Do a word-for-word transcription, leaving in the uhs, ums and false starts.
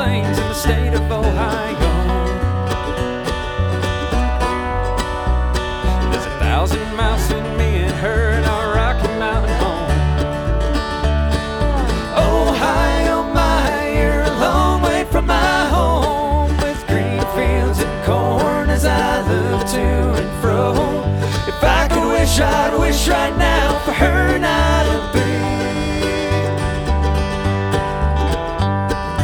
plains in the state of Ohio. There's a thousand miles between me and her and our Rocky Mountain home. Ohio, my, you're a long way from my home, with green fields and corn as I look to and fro. If I could wish, I'd wish right now for her and I